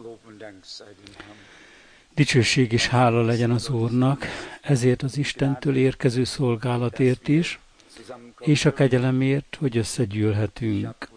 Dicsőség és hála legyen az Úrnak, ezért az Istentől érkező szolgálatért is, és a kegyelemért, hogy összegyűlhetünk.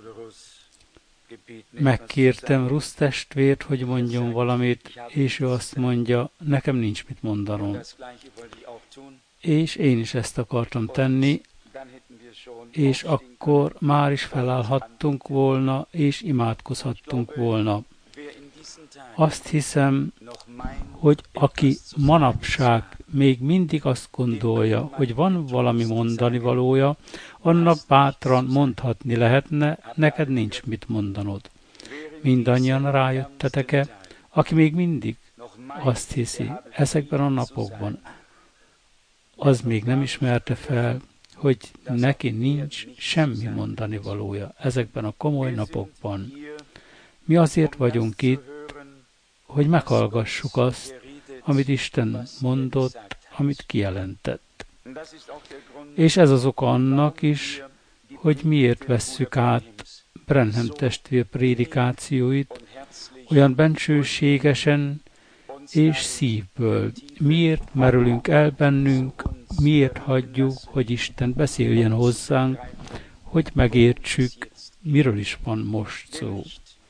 Megkértem Rusz testvért, hogy mondjon valamit, és ő azt mondja, nekem nincs mit mondanom. És én is ezt akartam tenni, és akkor már is felállhattunk volna, és imádkozhattunk volna. Azt hiszem, hogy aki manapság még mindig azt gondolja, hogy van valami mondani valója, annak bátran mondhatni lehetne, neked nincs mit mondanod. Mindannyian rájöttetek-e, aki még mindig azt hiszi ezekben a napokban, az még nem ismerte fel, hogy neki nincs semmi mondani valója ezekben a komoly napokban. Mi azért vagyunk itt, hogy meghallgassuk azt, amit Isten mondott, amit kijelentett. És ez az oka annak is, hogy miért vesszük át Branham testvér prédikációit olyan bensőségesen és szívből. Miért merülünk el bennünk, miért hagyjuk, hogy Isten beszéljen hozzánk, hogy megértsük, miről is van most szó.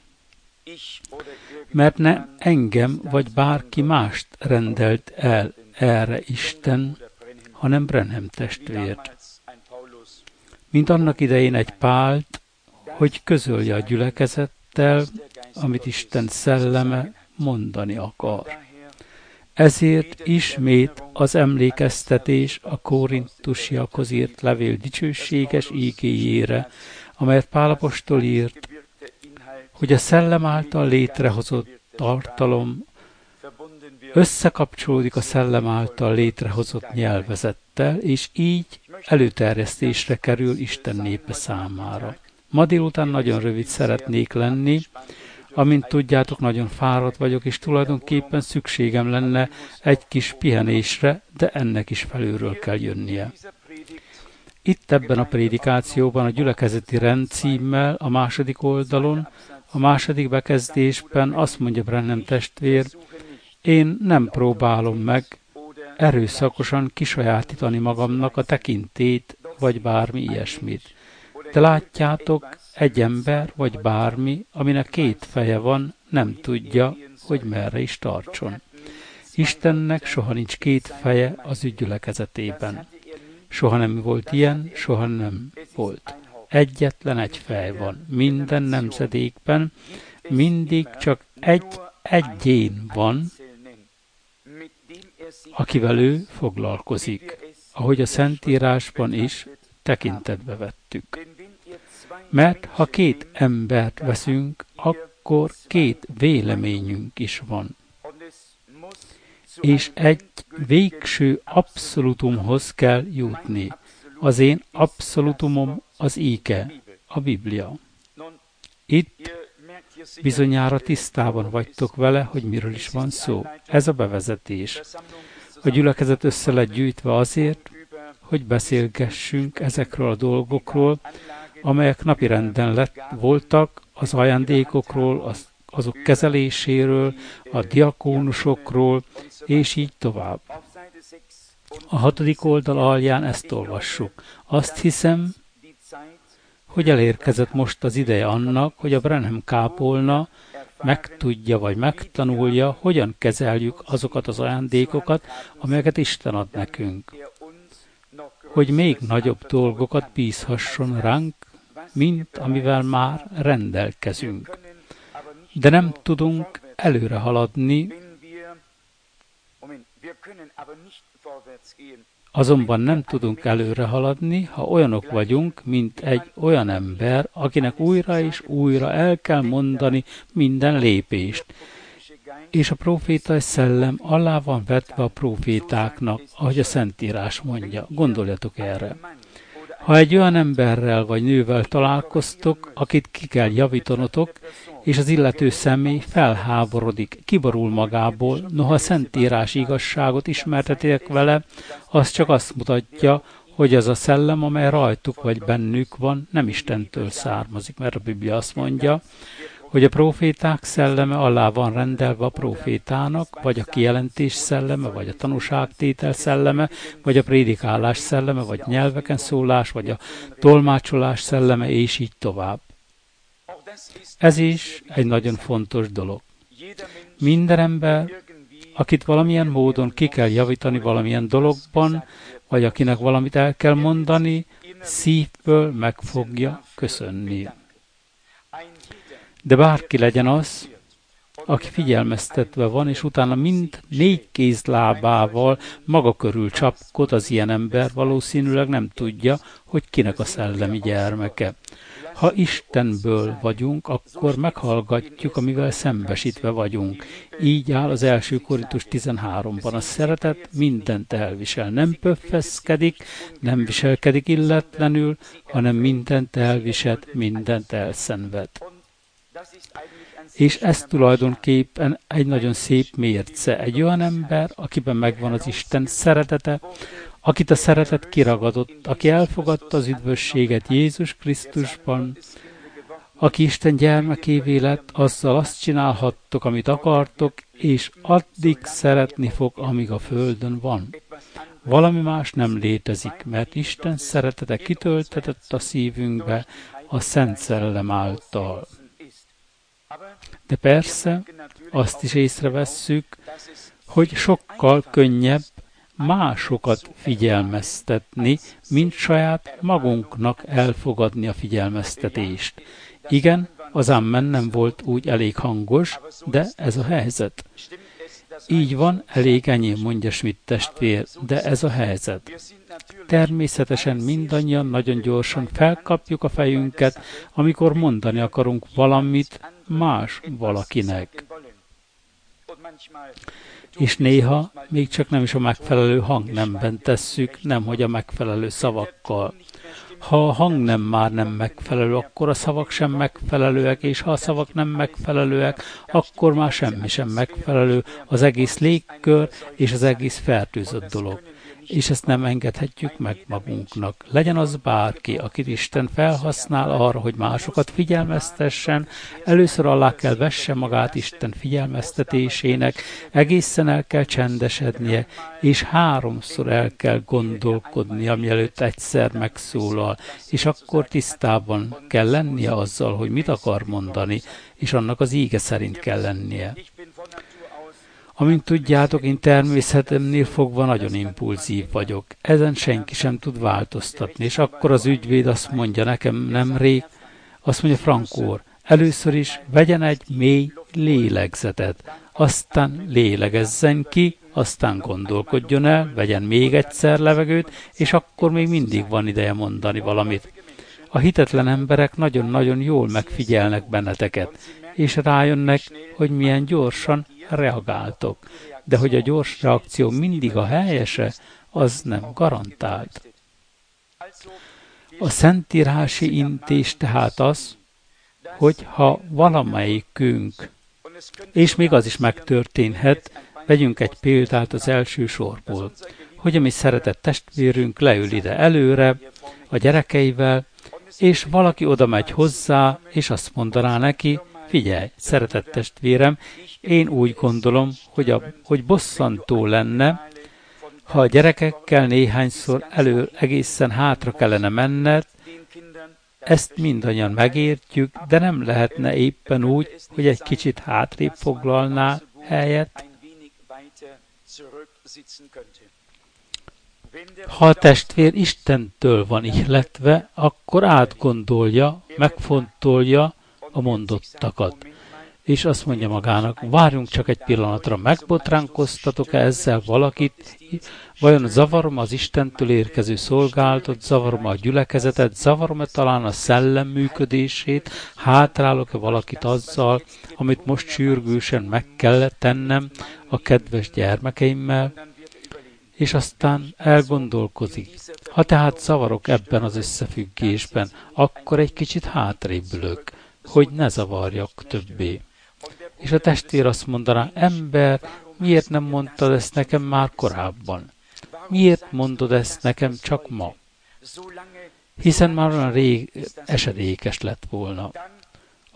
Mert ne engem vagy bárki mást rendelt el erre Isten, hanem Branham testvért. Mint annak idején egy Pált, hogy közölje a gyülekezettel, amit Isten szelleme mondani akar. Ezért ismét az emlékeztetés a korintusiakhoz írt levél dicsőséges ígéjére, amelyet Pál apostol írt, hogy a szellem által létrehozott tartalom összekapcsolódik a szellem által létrehozott nyelvezettel, és így előterjesztésre kerül Isten népe számára. Ma délután nagyon rövid szeretnék lenni, amint tudjátok, nagyon fáradt vagyok, és tulajdonképpen szükségem lenne egy kis pihenésre, de ennek is felülről kell jönnie. Itt ebben a prédikációban a gyülekezeti rend címmel a második oldalon, a második bekezdésben azt mondja Branham testvér, én nem próbálom meg erőszakosan kisajátítani magamnak a tekintét, vagy bármi ilyesmit. De látjátok, egy ember, vagy bármi, aminek két feje van, nem tudja, hogy merre is tartson. Istennek soha nincs két feje az ő gyülekezetében. Soha nem volt ilyen, soha nem volt. Egyetlen egy fej van. Minden nemzedékben mindig csak egy egyén van, akivel ő foglalkozik, ahogy a Szentírásban is tekintetbe vettük. Mert ha két embert veszünk, akkor két véleményünk is van. És egy végső abszolutumhoz kell jutni. Az én abszolutumom az íge, a Biblia. Itt bizonyára tisztában vagytok vele, hogy miről is van szó. Ez a bevezetés. A gyülekezet össze lett gyűjtve azért, hogy beszélgessünk ezekről a dolgokról, amelyek napirenden voltak, az ajándékokról, azok kezeléséről, a diakónusokról, és így tovább. A 6. oldal alján ezt olvassuk. Azt hiszem, hogy elérkezett most az ideje annak, hogy a Branham kápolna megtudja vagy megtanulja, hogyan kezeljük azokat az ajándékokat, amelyeket Isten ad nekünk. Hogy még nagyobb dolgokat bízhasson ránk, mint amivel már rendelkezünk. De nem tudunk előre haladni, azonban nem tudunk előre haladni, ha olyanok vagyunk, mint egy olyan ember, akinek újra és újra el kell mondani minden lépést. És a profétai szellem alá van vetve a profétáknak, ahogy a Szentírás mondja. Gondoljatok erre. Ha egy olyan emberrel vagy nővel találkoztok, akit ki kell javítanotok, és az illető személy felháborodik, kiborul magából, noha a Szentírás igazságot ismertetitek vele, az csak azt mutatja, hogy az a szellem, amely rajtuk vagy bennük van, nem Istentől származik, mert a Biblia azt mondja, hogy a próféták szelleme alá van rendelve a prófétának, vagy a kijelentés szelleme, vagy a tanúságtétel szelleme, vagy a prédikálás szelleme, vagy nyelveken szólás, vagy a tolmácsolás szelleme, és így tovább. Ez is egy nagyon fontos dolog. Minden ember, akit valamilyen módon ki kell javítani valamilyen dologban, vagy akinek valamit el kell mondani, szívből meg fogja köszönni. De bárki legyen az, aki figyelmeztetve van, és utána mind 4 kézlábával maga körül csapkod, az ilyen ember valószínűleg nem tudja, hogy kinek a szellemi gyermeke. Ha Istenből vagyunk, akkor meghallgatjuk, amivel szembesítve vagyunk. Így áll az 1. Korintus 13-ban. A szeretet mindent elvisel. Nem pöffeszkedik, nem viselkedik illetlenül, hanem mindent elvisel, mindent elszenved. És ez tulajdonképpen egy nagyon szép mérce. Egy olyan ember, akiben megvan az Isten szeretete, akit a szeretet kiragadott, aki elfogadta az üdvösséget Jézus Krisztusban, aki Isten gyermekévé lett, azzal azt csinálhattok, amit akartok, és addig szeretni fog, amíg a földön van. Valami más nem létezik, mert Isten szeretete kitöltetett a szívünkbe a Szent Szellem által. De persze azt is észrevesszük, hogy sokkal könnyebb másokat figyelmeztetni, mint saját magunknak elfogadni a figyelmeztetést. Igen, az amen nem volt úgy elég hangos, de ez a helyzet. Így van, elég enyém, mondja Schmidt testvér, de ez a helyzet. Természetesen mindannyian nagyon gyorsan felkapjuk a fejünket, amikor mondani akarunk valamit más valakinek. És néha még csak nem is a megfelelő hangnemben tesszük, nemhogy a megfelelő szavakkal. Ha a hangnem már nem megfelelő, akkor a szavak sem megfelelőek, és ha a szavak nem megfelelőek, akkor már semmi sem megfelelő, az egész légkör és az egész fertőzött dolog. És ezt nem engedhetjük meg magunknak. Legyen az bárki, akit Isten felhasznál arra, hogy másokat figyelmeztessen, először alá kell vesse magát Isten figyelmeztetésének, egészen el kell csendesednie, és 3-szor el kell gondolkodnia, mielőtt egyszer megszólal, és akkor tisztában kell lennie azzal, hogy mit akar mondani, és annak az íge szerint kell lennie. Amint tudjátok, én természetemnél fogva nagyon impulzív vagyok. Ezen senki sem tud változtatni. És akkor az ügyvéd azt mondja nekem nemrég, azt mondja, Frankó, először is vegyen egy mély lélegzetet, aztán lélegezzen ki, aztán gondolkodjon el, vegyen még egyszer levegőt, és akkor még mindig van ideje mondani valamit. A hitetlen emberek nagyon-nagyon jól megfigyelnek benneteket, és rájönnek, hogy milyen gyorsan reagáltok. De hogy a gyors reakció mindig a helyese, az nem garantált. A szentírási intés tehát az, hogy ha valamelyikünk, és még az is megtörténhet, vegyünk egy példát az első sorból, hogy a mi szeretett testvérünk leül ide előre a gyerekeivel, és valaki oda megy hozzá, és azt mondaná neki, figyelj, szeretett testvérem, én úgy gondolom, hogy bosszantó lenne, ha a gyerekekkel néhányszor egészen hátra kellene menned, ezt mindannyian megértjük, de nem lehetne éppen úgy, hogy egy kicsit hátrébb foglalná helyet. Ha a testvér Istentől van ihletve, akkor átgondolja, megfontolja a mondottakat. És azt mondja magának, várjunk csak egy pillanatra, megbotránkoztatok-e ezzel valakit? Vajon zavarom az Istentől érkező szolgálatot, zavarom a gyülekezetet, zavarom-e talán a szellem működését, hátrálok-e valakit azzal, amit most sürgősen meg kell tennem a kedves gyermekeimmel? És aztán elgondolkozik. Ha tehát zavarok ebben az összefüggésben, akkor egy kicsit hátrébb ülök, hogy ne zavarjak többé. És a testvér azt mondaná, ember, miért nem mondtad ezt nekem már korábban? Miért mondod ezt nekem csak ma? Hiszen már olyan rég esedékes lett volna.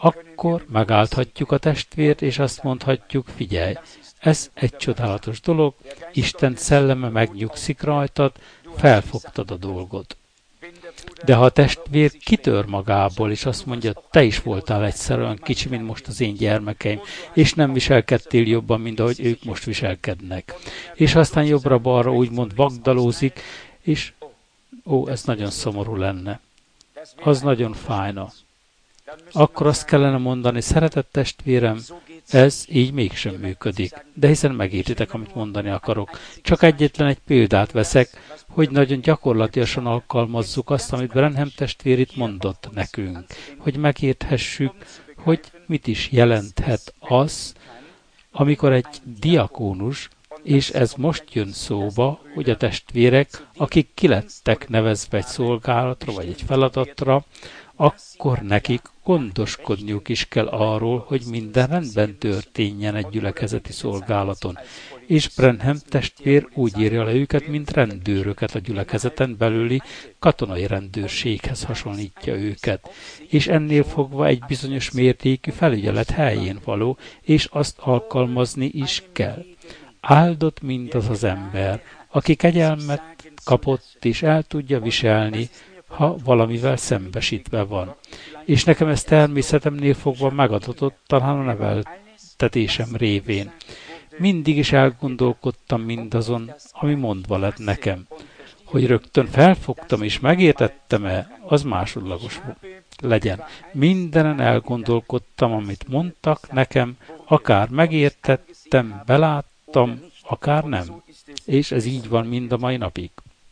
akkor megállhatjuk a testvért, és azt mondhatjuk, figyelj, ez egy csodálatos dolog, Isten szelleme megnyugszik rajtad, felfogtad a dolgot. De ha a testvér kitör magából, és azt mondja, te is voltál egyszer olyan kicsi, mint most az én gyermekeim, és nem viselkedtél jobban, mint ahogy ők most viselkednek. És aztán jobbra-balra úgymond vagdalózik, és ez nagyon szomorú lenne. Az nagyon fájna. Akkor azt kellene mondani, szeretett testvérem, ez így mégsem működik. De hiszen megértitek, amit mondani akarok. Csak egyetlen egy példát veszek, hogy nagyon gyakorlatilag alkalmazzuk azt, amit Branham testvér itt mondott nekünk. Hogy megérthessük, hogy mit is jelenthet az, amikor egy diakónus, és ez most jön szóba, hogy a testvérek, akik kilettek nevezve egy szolgálatra, vagy egy feladatra, akkor nekik gondoskodniuk is kell arról, hogy minden rendben történjen egy gyülekezeti szolgálaton. És Branham testvér úgy írja le őket, mint rendőröket a gyülekezeten belüli katonai rendőrséghez hasonlítja őket. És ennél fogva egy bizonyos mértékű felügyelet helyén való, és azt alkalmazni is kell. Áldott mindaz az ember, aki kegyelmet kapott és el tudja viselni, ha valamivel szembesítve van. És nekem ez természetemnél fogva megadatott, talán a neveltetésem révén. Mindig is elgondolkodtam mindazon, ami mondva lett nekem. Hogy rögtön felfogtam és megértettem-e, az másodlagos legyen. Mindenen elgondolkodtam, amit mondtak nekem, akár megértettem, beláttam, akár nem. És ez így van mind a mai napig.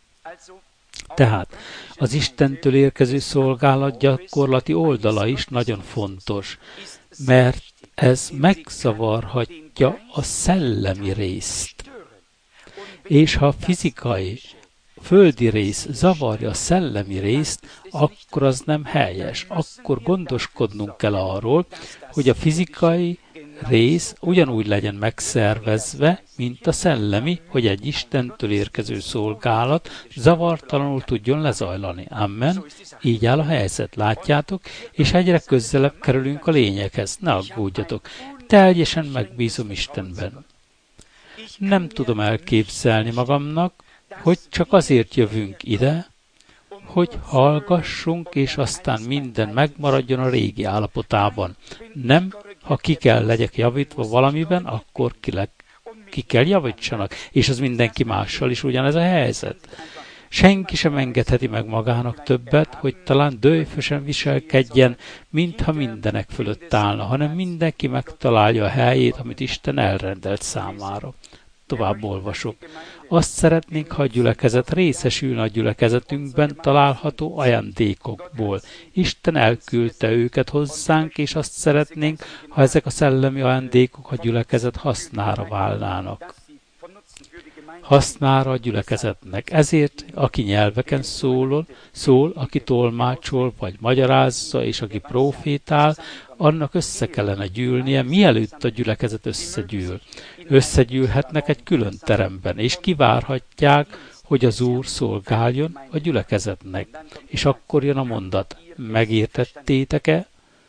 Tehát az Istentől érkező szolgálat gyakorlati oldala is nagyon fontos, mert ez megzavarhatja a szellemi részt. És ha a fizikai, földi rész zavarja a szellemi részt, akkor az nem helyes. Akkor gondoskodnunk kell arról, hogy a fizikai rész ugyanúgy legyen megszervezve, mint a szellemi, hogy egy Istentől érkező szolgálat zavartalanul tudjon lezajlani. Amen. Így áll a helyzet, látjátok? És egyre közelebb kerülünk a lényeghez. Ne aggódjatok. Teljesen megbízom Istenben. Nem tudom elképzelni magamnak, hogy csak azért jövünk ide, hogy hallgassunk, és aztán minden megmaradjon a régi állapotában. Nem, ha ki kell legyek javítva valamiben, akkor ki kell javítsanak, és az mindenki mással is ugyanez a helyzet. Senki sem engedheti meg magának többet, hogy talán dőfösen viselkedjen, mintha mindenek fölött állna, hanem mindenki megtalálja a helyét, amit Isten elrendelt számára. Tovább olvasok. Azt szeretnénk, ha a gyülekezet részesülne a gyülekezetünkben található ajándékokból. Isten elküldte őket hozzánk, és azt szeretnénk, ha ezek a szellemi ajándékok a gyülekezet hasznára válnának. Hasznára a gyülekezetnek. Ezért, aki nyelveken szól, aki tolmácsol, vagy magyarázza, és aki profétál, annak össze kellene gyűlnie, mielőtt a gyülekezet összegyűl. Összegyűlhetnek egy külön teremben, és kivárhatják, hogy az Úr szolgáljon a gyülekezetnek. És akkor jön a mondat, megértettétek-e?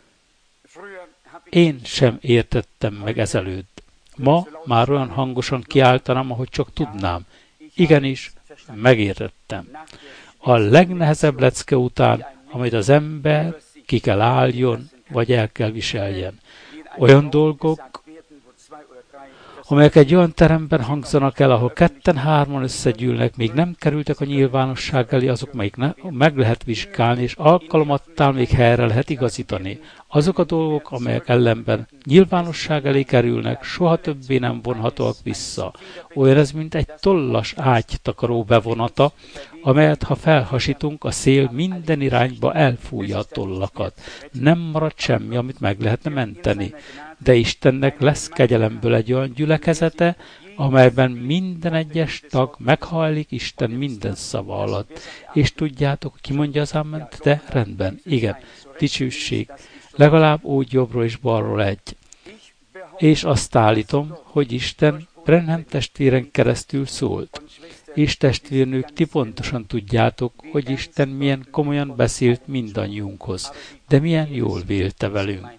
Én sem értettem meg ezelőtt. Ma már olyan hangosan kiáltanám, ahogy csak tudnám. Igenis, megértettem. A legnehezebb lecke után, amit az ember ki kell álljon, vagy el kell viseljen. Olyan dolgok, amelyek egy olyan teremben hangzanak el, ahol 2-3 összegyűlnek, még nem kerültek a nyilvánosság elé, azok még meg lehet vizsgálni, és alkalomattál még helyre lehet igazítani. Azok a dolgok, amelyek ellenben nyilvánosság elé kerülnek, soha többé nem vonhatóak vissza. Olyan ez, mint egy tollas ágytakaró bevonata, amelyet ha felhasítunk, a szél minden irányba elfújja a tollakat. Nem marad semmi, amit meg lehetne menteni. De Istennek lesz kegyelemből egy olyan gyülekezete, amelyben minden egyes tag meghajlik Isten minden szava alatt. És tudjátok, ki mondja az áment? De rendben, igen, dicsőség. Legalább úgy jobbról és balról egy. És azt állítom, hogy Isten Branham testvéren keresztül szólt. És testvérnők, ti pontosan tudjátok, hogy Isten milyen komolyan beszélt mindannyiunkhoz, de milyen jól vélte velünk.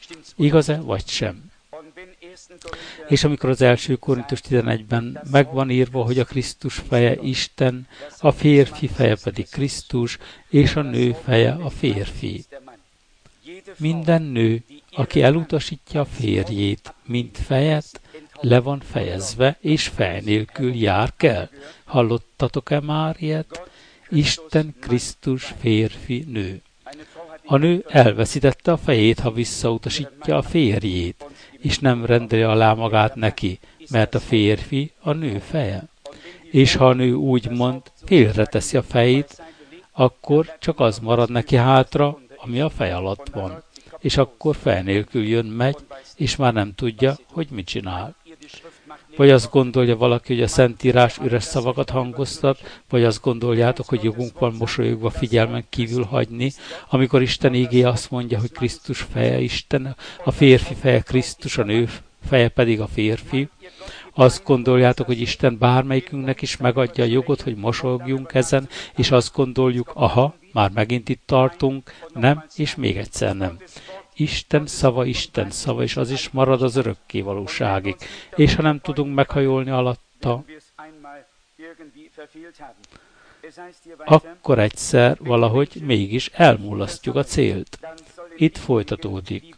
Igaz-e, vagy sem? És amikor az 1. Korintus 11-ben megvan írva, hogy a Krisztus feje Isten, a férfi feje pedig Krisztus, és a nő feje a férfi. Minden nő, aki elutasítja a férjét, mint fejet, le van fejezve, és fej nélkül jár kell. Hallottatok-e már ilyet? Isten, Krisztus, férfi, nő. A nő elveszítette a fejét, ha visszautasítja a férjét, és nem rendeli alá magát neki, mert a férfi a nő feje. És ha a nő úgymond félreteszi a fejét, akkor csak az marad neki hátra, ami a fej alatt van. És akkor fej nélkül jön, megy, és már nem tudja, hogy mit csinál. Vagy azt gondolja valaki, hogy a Szentírás üres szavakat hangoztat, vagy azt gondoljátok, hogy jogunk van mosolyogva figyelmen kívül hagyni, amikor Isten igéje azt mondja, hogy Krisztus feje Isten, a férfi feje Krisztus, a nő feje pedig a férfi. Azt gondoljátok, hogy Isten bármelyikünknek is megadja a jogot, hogy mosolyogjunk ezen, és azt gondoljuk, aha, már megint itt tartunk, nem, és még egyszer nem. Isten szava, és az is marad az örökké valóságig. És ha nem tudunk meghajolni alatta, akkor egyszer valahogy mégis elmulasztjuk a célt. Itt folytatódik.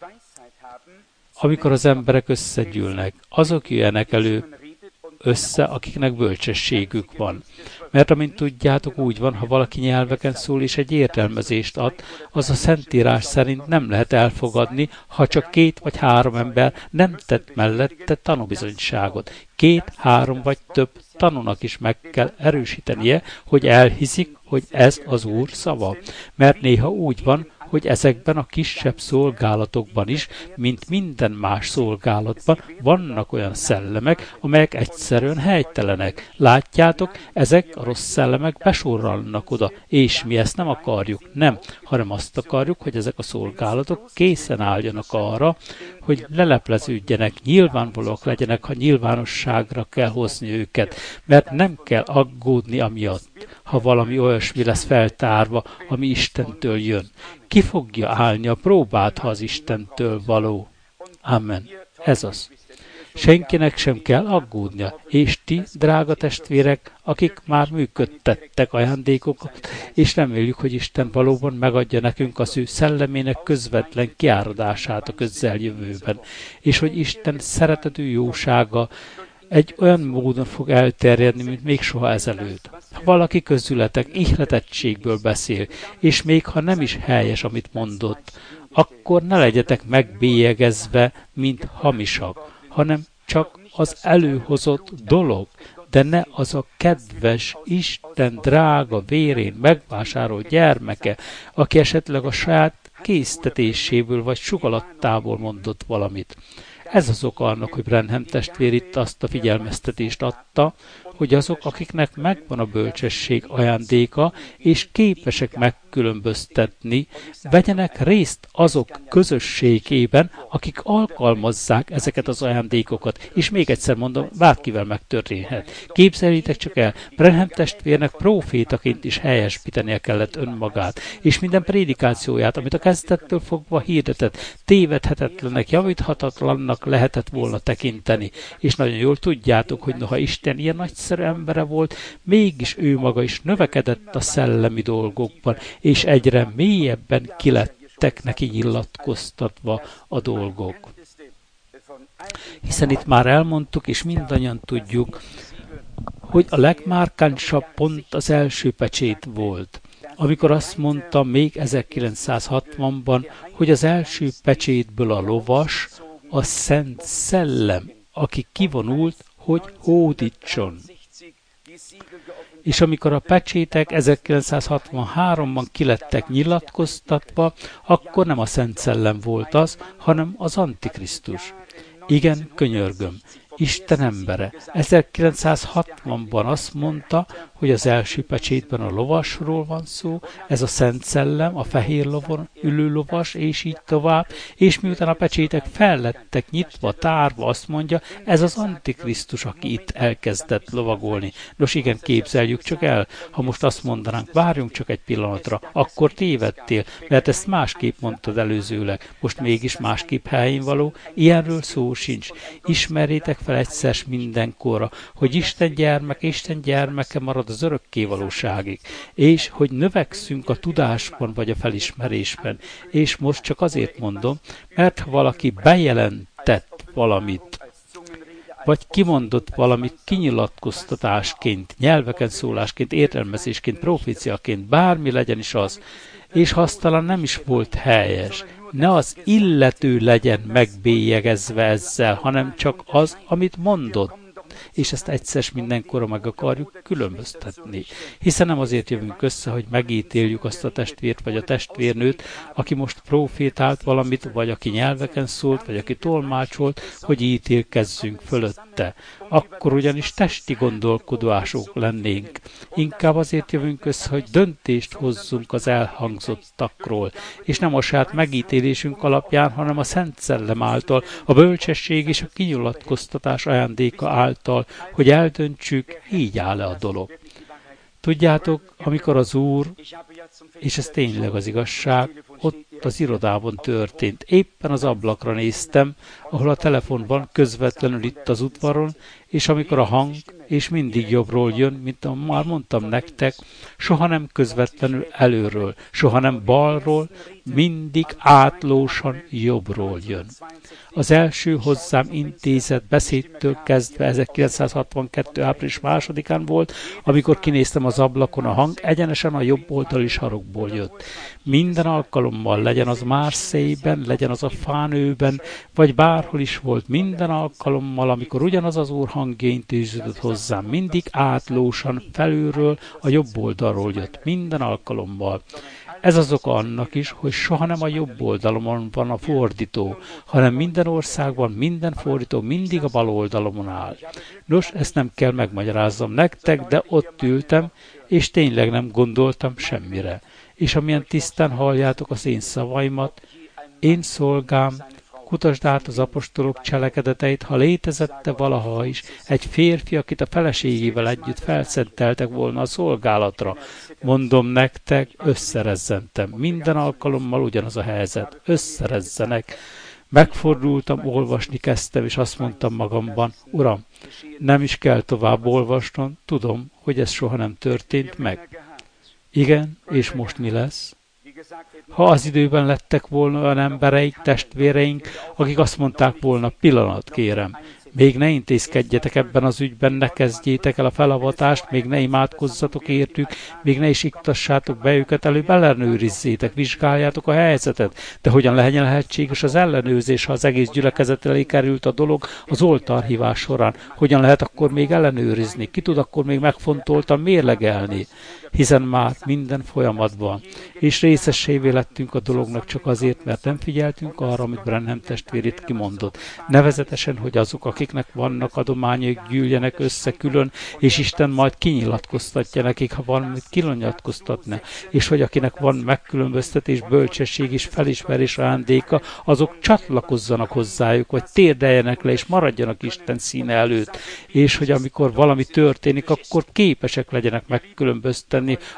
Amikor az emberek összegyűlnek, azok jöjjenek elő össze, akiknek bölcsességük van. Mert amint tudjátok, úgy van, ha valaki nyelveken szól és egy értelmezést ad, az a Szentírás szerint nem lehet elfogadni, ha csak 2 vagy 3 ember nem tett mellette tanúbizonyságot. 2, 3 vagy több tanúnak is meg kell erősítenie, hogy elhiszik, hogy ez az Úr szava. Mert néha úgy van, hogy ezekben a kisebb szolgálatokban is, mint minden más szolgálatban, vannak olyan szellemek, amelyek egyszerűen helytelenek. Látjátok, ezek a rossz szellemek besorralnak oda, és mi ezt nem akarjuk, nem, hanem azt akarjuk, hogy ezek a szolgálatok készen álljanak arra, hogy lelepleződjenek, nyilvánvalóak legyenek, ha nyilvánosságra kell hozni őket, mert nem kell aggódni amiatt, ha valami olyasmi lesz feltárva, ami Istentől jön. Ki fogja állni a próbát, ha az Istentől való? Amen. Ez az. Senkinek sem kell aggódnia, és ti, drága testvérek, akik már működtettek ajándékokat, és reméljük, hogy Isten valóban megadja nekünk az ő szellemének közvetlen kiáradását a közeljövőben, és hogy Isten szeretetű jósága egy olyan módon fog elterjedni, mint még soha ezelőtt. Ha valaki közületek ihletettségből beszél, és még ha nem is helyes, amit mondott, akkor ne legyetek megbélyegezve, mint hamisak, hanem csak az előhozott dolog, de ne az a kedves, Isten drága vérén megvásárolt gyermeke, aki esetleg a saját késztetéséből vagy sugalattából mondott valamit. Ez az oka annak, hogy Branham testvér itt azt a figyelmeztetést adta, hogy azok, akiknek megvan a bölcsesség ajándéka, és képesek megkülönböztetni, vegyenek részt azok közösségében, akik alkalmazzák ezeket az ajándékokat. És még egyszer mondom, bárkivel megtörténhet. Képzeljétek csak el, Branham testvérnek prófétaként is helyesbítenie kellett önmagát, és minden prédikációját, amit a kezdettől fogva hirdetett, tévedhetetlennek, javíthatatlannak lehetett volna tekinteni. És nagyon jól tudjátok, hogy noha Isten ilyen nagyszerű embere volt, mégis ő maga is növekedett a szellemi dolgokban, és egyre mélyebben kilettek neki nyilatkoztatva a dolgok. Hiszen itt már elmondtuk, és mindannyian tudjuk, hogy a legmárkánsabb pont az első pecsét volt. Amikor azt mondta még 1960-ban, hogy az első pecsétből a lovas, a Szent Szellem, aki kivonult, hogy hódítson. És amikor a pecsétek 1963-ban kilettek nyilatkoztatva, akkor nem a Szent Szellem volt az, hanem az Antikrisztus. Igen, könyörgöm. Isten embere. 1960-ban azt mondta, hogy az első pecsétben a lovasról van szó, ez a Szent Szellem, a fehér lovon ülő lovas, és így tovább, és miután a pecsétek fel lettek nyitva, tárva, azt mondja, ez az Antikrisztus, aki itt elkezdett lovagolni. Nos igen, képzeljük csak el, ha most azt mondanánk, várjunk csak egy pillanatra, akkor tévedtél, mert ezt másképp mondtad előzőleg, most mégis másképp helyén való, ilyenről szó sincs. Ismerjétek fel egyszer mindenkorra, hogy Isten gyermeke marad az örökké valóságig, és hogy növekszünk a tudásban vagy a felismerésben. És most csak azért mondom, mert ha valaki bejelentett valamit, vagy kimondott valamit kinyilatkoztatásként, nyelveken szólásként, értelmezésként, proféciaként, bármi legyen is az, és ha az talán nem is volt helyes, ne az illető legyen megbélyegezve ezzel, hanem csak az, amit mondott. És ezt egyszer mindenkorra meg akarjuk különböztetni. Hiszen nem azért jövünk össze, hogy megítéljük azt a testvért vagy a testvérnőt, aki most profétált valamit, vagy aki nyelveken szólt, vagy aki tolmácsolt, hogy ítélkezzünk fölötte. Akkor ugyanis testi gondolkodások lennénk. Inkább azért jövünk össze, hogy döntést hozzunk az elhangzottakról, és nem a saját megítélésünk alapján, hanem a Szent Szellem által, a bölcsesség és a kinyilatkoztatás ajándéka által, hogy eldöntsük, így áll-e a dolog. Tudjátok, amikor az Úr, és ez tényleg az igazság, ott az irodában történt. Éppen az ablakra néztem, ahol a telefon van, közvetlenül itt az udvaron, és amikor a hang, és mindig jobbról jön, mint már mondtam nektek, soha nem közvetlenül előről, soha nem balról, mindig átlósan jobbról jön. Az első hozzám intézett beszédtől kezdve 1962. április 2-án volt, amikor kinéztem az ablakon, a hang egyenesen a jobb oldali sarokból jött. Minden alkalommal, legyen az Marseille-ben, legyen az a Fánőben, vagy bárhol is volt, minden alkalommal, amikor ugyanaz az Úr hangja intéződött hozzám, mindig átlósan felülről, a jobb oldalról jött, minden alkalommal. Ez az oka annak is, hogy soha nem a jobb oldalon van a fordító, hanem minden országban minden fordító mindig a bal oldalon áll. Nos, ezt nem kell megmagyarázzam nektek, de ott ültem, és tényleg nem gondoltam semmire. És amilyen tisztán halljátok az én szavaimat, én szolgám, kutasd át az apostolok cselekedeteit, ha létezette valaha is egy férfi, akit a feleségével együtt felszenteltek volna a szolgálatra. Mondom nektek, összerezzentem. Minden alkalommal ugyanaz a helyzet. Összerezzenek. Megfordultam, olvasni kezdtem, és azt mondtam magamban, Uram, nem is kell tovább olvasnom, tudom, hogy ez soha nem történt meg. Igen, és most mi lesz? Ha az időben lettek volna olyan embereink, testvéreink, akik azt mondták volna, pillanat kérem, még ne intézkedjetek ebben az ügyben, ne kezdjétek el a felavatást, még ne imádkozzatok értük, még ne is iktassátok be őket, előbb ellenőrizzétek, vizsgáljátok a helyzetet. De hogyan lehetséges az ellenőrzés, ha az egész gyülekezet elé került a dolog az oltárhívás során? Hogyan lehet akkor még ellenőrizni? Ki tud akkor még megfontoltan mérlegelni? Hiszen már minden folyamatban. És részessévé lettünk a dolognak csak azért, mert nem figyeltünk arra, amit Branham testvér itt kimondott. Nevezetesen, hogy azok, akiknek vannak adományok, gyűljenek össze külön, és Isten majd kinyilatkoztatja nekik, ha van mit kinyilatkoztatni. És hogy akinek van megkülönböztetés, bölcsesség és felismerés ajándéka, azok csatlakozzanak hozzájuk, vagy térdeljenek le, és maradjanak Isten színe előtt. És hogy amikor valami történik, akkor képesek legyenek megkülönböztetni,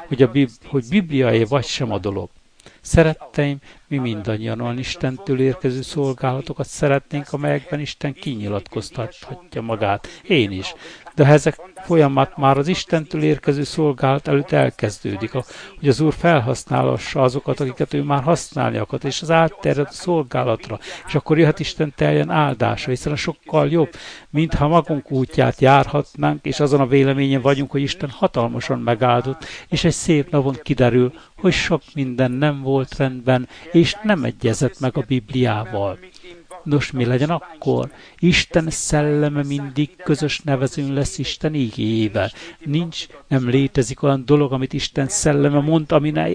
hogy bibliai vagy sem a dolog. Szeretteim, mi mindannyian olyan Istentől érkező szolgálatokat szeretnénk, amelyekben Isten kinyilatkoztathatja magát. Én is. De ha ezek folyamat már az Istentől érkező szolgálat előtt elkezdődik, hogy az Úr felhasználassa azokat, akiket ő már használni akar, és az átterjed a szolgálatra, és akkor jöhet Isten teljen áldása, hiszen a sokkal jobb, mintha magunk útját járhatnánk, és azon a véleményen vagyunk, hogy Isten hatalmasan megáldott, és egy szép napon kiderül, hogy sok minden nem volt rendben, és nem egyezett meg a Bibliával. Nos, mi legyen akkor? Isten szelleme mindig közös nevezőn lesz Isten igéjével. Nem létezik olyan dolog, amit Isten szelleme mond, ami ne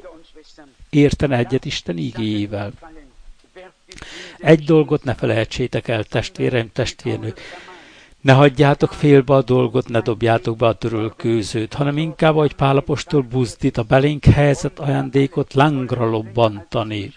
értene egyet Isten igéjével. Egy dolgot ne felejtsétek el, testvéreim, testvérnők. Ne hagyjátok félbe a dolgot, ne dobjátok be a törölkőzőt, hanem inkább, ahogy Pál apostol buzdít, a belénk helyezett ajándékot lángra lobbantani.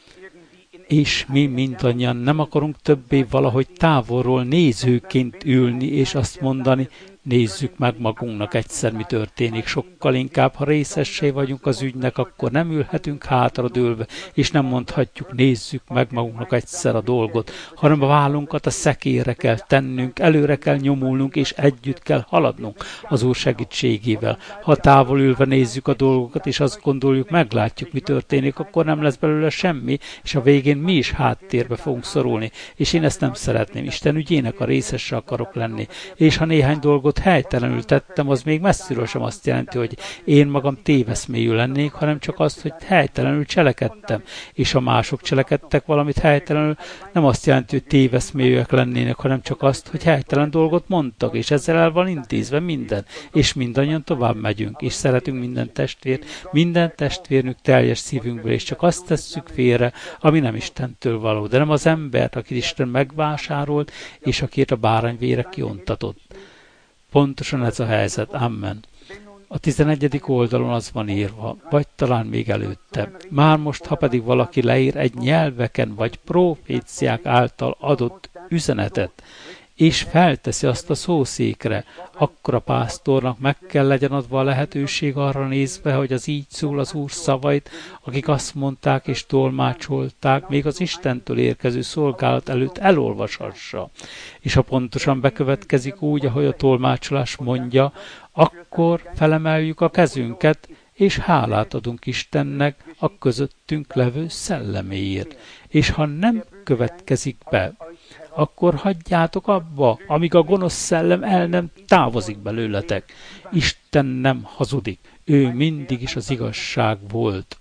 És mi mindannyian nem akarunk többé valahogy távolról nézőként ülni, és azt mondani, nézzük meg magunknak egyszer, mi történik. Sokkal inkább, ha részessé vagyunk az ügynek, akkor nem ülhetünk hátradőlve, és nem mondhatjuk, nézzük meg magunknak egyszer a dolgot, hanem a vállunkat a szekérre kell tennünk, előre kell nyomulnunk, és együtt kell haladnunk az Úr segítségével. Ha távol ülve nézzük a dolgokat, és azt gondoljuk, meglátjuk, mi történik, akkor nem lesz belőle semmi, és a végén mi is háttérbe fogunk szorulni. És én ezt nem szeretném. Isten ügyének a részese akarok lenni. És ha néhány dolgot helytelenül tettem, az még messziről sem azt jelenti, hogy én magam téveszmélyű lennék, hanem csak azt, hogy helytelenül cselekedtem. És ha mások cselekedtek valamit helytelenül, nem azt jelenti, hogy téveszmélyűek lennének, hanem csak azt, hogy helytelen dolgot mondtak, és ezzel el van intézve minden. És mindannyian tovább megyünk, és szeretünk minden testvérnünk teljes szívünkből, és csak azt tesszük félre, ami nem Istentől való, de nem az embert, akit Isten megvásárolt, és akit a bárányvére kiontatott. Pontosan ez a helyzet. Amen. A 11. oldalon az van írva, vagy talán még előtte. Már most, ha pedig valaki leír egy nyelveken vagy proféciák által adott üzenetet, és felteszi azt a szószékre, akkor a pásztornak meg kell legyen adva a lehetőség arra nézve, hogy az így szól az Úr szavait, akik azt mondták és tolmácsolták, még az Istentől érkező szolgálat előtt elolvashassa. És ha pontosan bekövetkezik úgy, ahogy a tolmácsolás mondja, akkor felemeljük a kezünket, és hálát adunk Istennek a közöttünk levő szelleméért. És ha nem következik be, akkor hagyjátok abba, amíg a gonosz szellem el nem távozik belőletek. Isten nem hazudik, ő mindig is az igazság volt.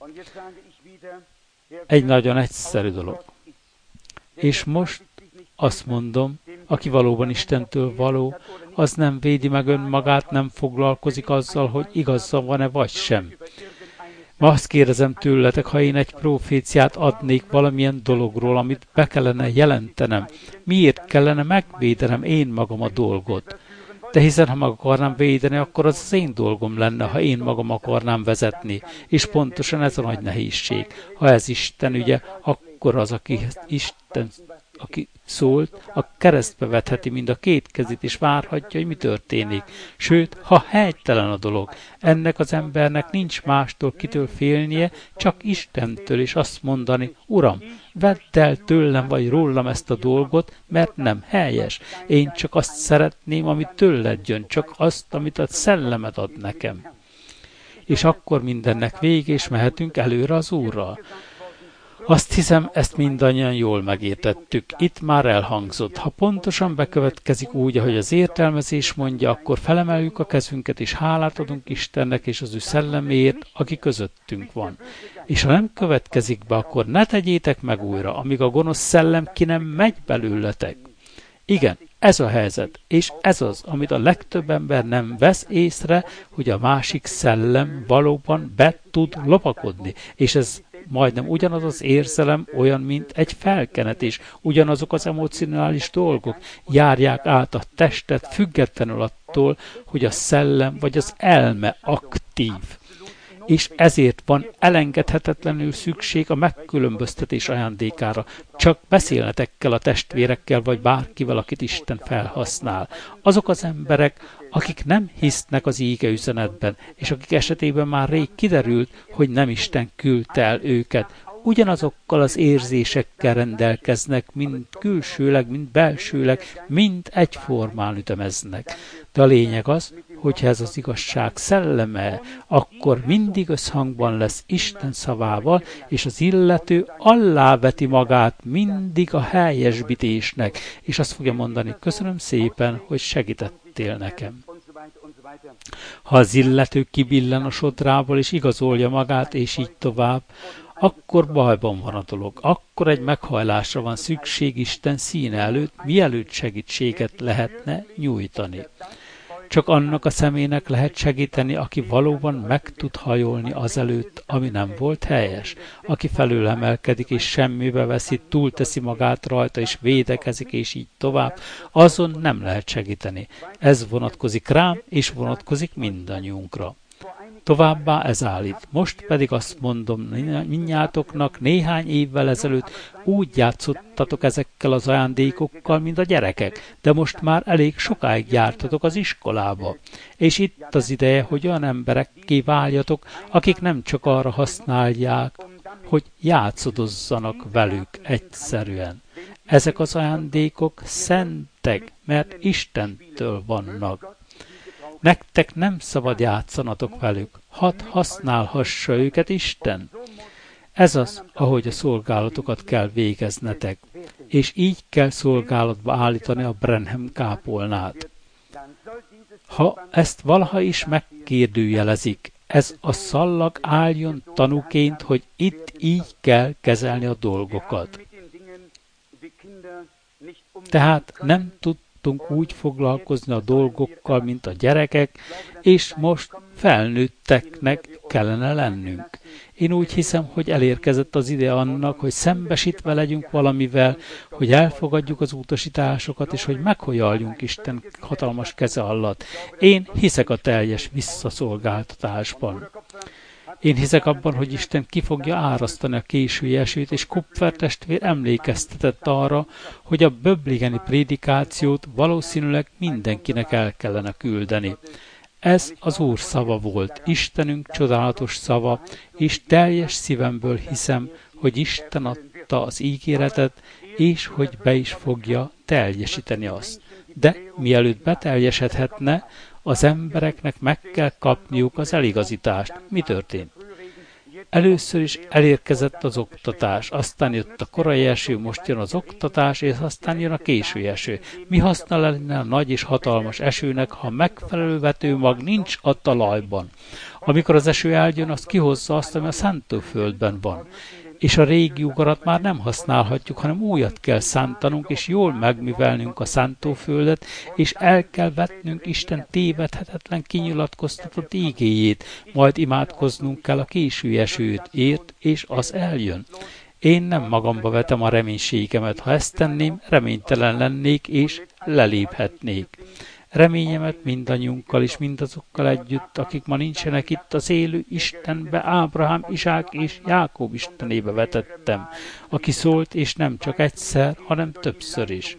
Egy nagyon egyszerű dolog. És most azt mondom, aki valóban Istentől való, az nem védi meg önmagát, nem foglalkozik azzal, hogy igaza van-e vagy sem. Ma azt kérdezem tőletek, ha én egy proféciát adnék valamilyen dologról, amit be kellene jelentenem, miért kellene megvédenem én magam a dolgot? De hiszen ha meg akarnám védeni, akkor az én dolgom lenne, ha én magam akarnám vezetni. És pontosan ez a nagy nehézség. Ha ez Isten ügye, akkor az, aki szólt, a keresztbe vetheti mind a két kezét, és várhatja, hogy mi történik. Sőt, ha helytelen a dolog, ennek az embernek nincs mástól kitől félnie, csak Istentől, és azt mondani, Uram, vedd el tőlem vagy rólam ezt a dolgot, mert nem helyes. Én csak azt szeretném, amit tőled jön, csak azt, amit a szellemed ad nekem. És akkor mindennek vége, és mehetünk előre az Úrral. Azt hiszem, ezt mindannyian jól megértettük. Itt már elhangzott. Ha pontosan bekövetkezik úgy, ahogy az értelmezés mondja, akkor felemeljük a kezünket, és hálát adunk Istennek és az ő szelleméért, aki közöttünk van. És ha nem következik be, akkor ne tegyétek meg újra, amíg a gonosz szellem ki nem megy belőletek. Igen, ez a helyzet, és ez az, amit a legtöbb ember nem vesz észre, hogy a másik szellem valóban be tud lopakodni, és ez majdnem ugyanaz az érzelem, olyan, mint egy felkenetés, ugyanazok az emocionális dolgok járják át a testet, függetlenül attól, hogy a szellem vagy az elme aktív. És ezért van elengedhetetlenül szükség a megkülönböztetés ajándékára. Csak beszélnetek kell a testvérekkel, vagy bárkivel, akit Isten felhasznál. Azok az emberek, akik nem hisznek az íge üzenetben, és akik esetében már rég kiderült, hogy nem Isten küldte el őket, ugyanazokkal az érzésekkel rendelkeznek, mind külsőleg, mind belsőleg, mind egyformán ütemeznek. De a lényeg az, hogyha ez az igazság szelleme, akkor mindig összhangban lesz Isten szavával, és az illető alláveti magát mindig a helyesbítésnek, és azt fogja mondani, köszönöm szépen, hogy segítettél nekem. Ha az illető kibillen a sodrából, és igazolja magát, és így tovább, akkor bajban van a dolog. Akkor egy meghajlásra van szükség Isten színe előtt, mielőtt segítséget lehetne nyújtani. Csak annak a személynek lehet segíteni, aki valóban meg tud hajolni azelőtt, ami nem volt helyes. Aki felülemelkedik és semmibe veszi, túlteszi magát rajta és védekezik és így tovább, azon nem lehet segíteni. Ez vonatkozik rám és vonatkozik mindannyiunkra. Továbbá ez állít. Most pedig azt mondom mindnyájatoknak, néhány évvel ezelőtt úgy játszottatok ezekkel az ajándékokkal, mint a gyerekek, de most már elég sokáig jártatok az iskolába. És itt az ideje, hogy olyan emberekké váljatok, akik nem csak arra használják, hogy játszodozzanak velük egyszerűen. Ezek az ajándékok szentek, mert Istentől vannak. Nektek nem szabad játszanatok velük, hadd használhassa őket Isten. Ez az, ahogy a szolgálatokat kell végeznetek, és így kell szolgálatba állítani a Branham kápolnát. Ha ezt valaha is megkérdőjelezik, ez a szallag álljon tanúként, hogy itt így kell kezelni a dolgokat. Tehát nem tudtunk úgy foglalkozni a dolgokkal, mint a gyerekek, és most felnőtteknek kellene lennünk. Én úgy hiszem, hogy elérkezett az ide annak, hogy szembesítve legyünk valamivel, hogy elfogadjuk az utasításokat, és hogy meghajjaljunk Isten hatalmas keze alatt. Én hiszek a teljes visszaszolgáltatásban. Én hiszek abban, hogy Isten ki fogja árasztani a késői esőt, és Kupfer testvér emlékeztetett arra, hogy a böbligeni prédikációt valószínűleg mindenkinek el kellene küldeni. Ez az Úr szava volt, Istenünk csodálatos szava, és teljes szívemből hiszem, hogy Isten adta az ígéretet, és hogy be is fogja teljesíteni azt. De mielőtt beteljesedhetne, az embereknek meg kell kapniuk az eligazítást. Mi történt? Először is elérkezett az oktatás, aztán jött a korai eső, most jön az oktatás, és aztán jön a késői eső. Mi haszna lenne a nagy és hatalmas esőnek, ha megfelelő vetőmag nincs a talajban? Amikor az eső eljön, az kihozza azt, ami a szántóföldben van. És a régi ugarat már nem használhatjuk, hanem újat kell szántanunk, és jól megművelnünk a szántóföldet, és el kell vetnünk Isten tévedhetetlen kinyilatkoztatott ígéjét, majd imádkoznunk kell a késő esőt ért, és az eljön. Én nem magamba vetem a reménységemet, ha ezt tenném, reménytelen lennék, és leléphetnék. Reményemet mindannyiunkkal és mindazokkal együtt, akik ma nincsenek itt, az élő Istenbe, Ábrahám, Izsák és Jákob Istenébe vetettem, aki szólt, és nem csak egyszer, hanem többször is.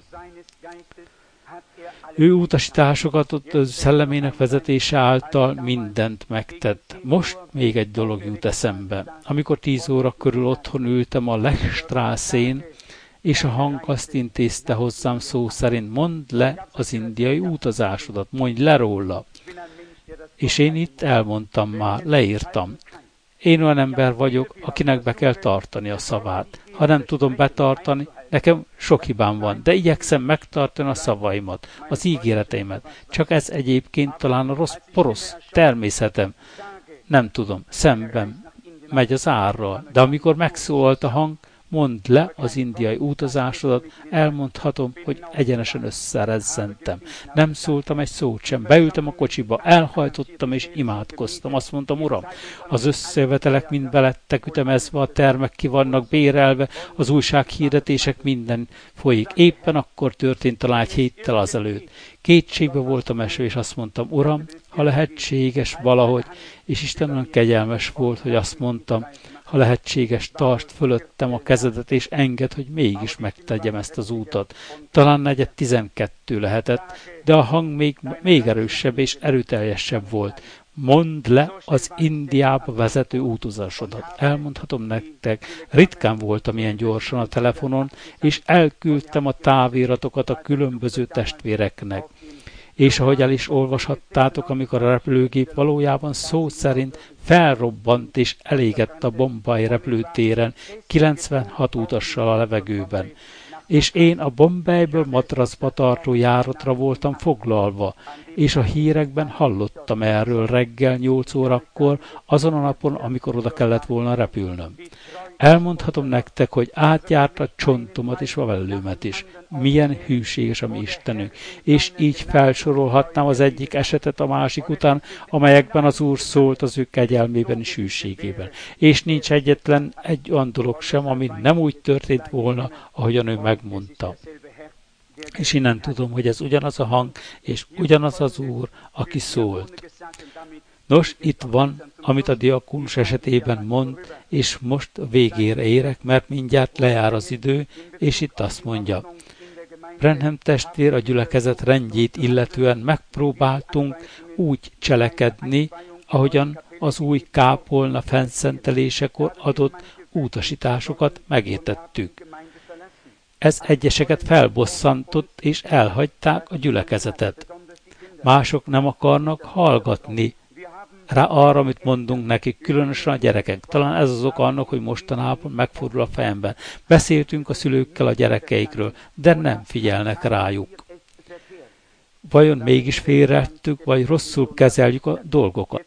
Ő utasításokat ott szellemének vezetése által mindent megtett. Most még egy dolog jut eszembe. Amikor 10 óra körül otthon ültem a Lechstraßén, és a hang azt intézte hozzám szó szerint, mondd le az indiai utazásodat, mondj le róla. És én itt elmondtam már, leírtam. Én olyan ember vagyok, akinek be kell tartani a szavát. Ha nem tudom betartani, nekem sok hibám van, de igyekszem megtartani a szavaimat, az ígéreteimet. Csak ez egyébként talán a porosz természetem. Nem tudom, szemben megy az árral, de amikor megszólalt a hang, mondd le az indiai utazásodat, elmondhatom, hogy egyenesen összerezzentem. Nem szóltam egy szót sem, beültem a kocsiba, elhajtottam és imádkoztam. Azt mondtam, Uram, az összejövetelek mind belettek ütemezve, a termek ki vannak bérelve, az újsághirdetések minden folyik. Éppen akkor történt talán egy héttel azelőtt. Kétségbe voltam esve, és azt mondtam, Uram, ha lehetséges valahogy, és Isten olyan kegyelmes volt, hogy azt mondtam, ha lehetséges, tartsd fölöttem a kezedet, és engedd, hogy mégis megtegyem ezt az útat. Talán 4:12 lehetett, de a hang még erősebb és erőteljesebb volt. Mondd le az Indiába vezető útuzásodat. Elmondhatom nektek, ritkán voltam ilyen gyorsan a telefonon, és elküldtem a táviratokat a különböző testvéreknek. És ahogy el is olvashattátok, amikor a repülőgép valójában szó szerint felrobbant és elégett a Bombay repülőtéren 96 utassal a levegőben. És én a Bombayből matracba tartó járatra voltam foglalva, és a hírekben hallottam erről reggel 8 órakor, azon a napon, amikor oda kellett volna repülnöm. Elmondhatom nektek, hogy átjárta csontomat és vavelőmet is. Milyen hűséges a mi Istenünk. És így felsorolhatnám az egyik esetet a másik után, amelyekben az Úr szólt az ő kegyelmében és hűségében. És nincs egyetlen egy olyan dolog sem, ami nem úgy történt volna, ahogyan ő megmondta. És innen tudom, hogy ez ugyanaz a hang, és ugyanaz az Úr, aki szólt. Nos, itt van, amit a diakónus esetében mond, és most a végére érek, mert mindjárt lejár az idő, és itt azt mondja. Branham testvér a gyülekezet rendjét illetően megpróbáltunk úgy cselekedni, ahogyan az új kápolna fennszentelésekor adott utasításokat megértettük. Ez egyeseket felbosszantott, és elhagyták a gyülekezetet. Mások nem akarnak hallgatni rá arra, amit mondunk nekik, különösen a gyerekek. Talán ez az oka annak, hogy mostanában megfordul a fejemben. Beszéltünk a szülőkkel a gyerekeikről, de nem figyelnek rájuk. Vajon mégis félrettük, vagy rosszul kezeljük a dolgokat?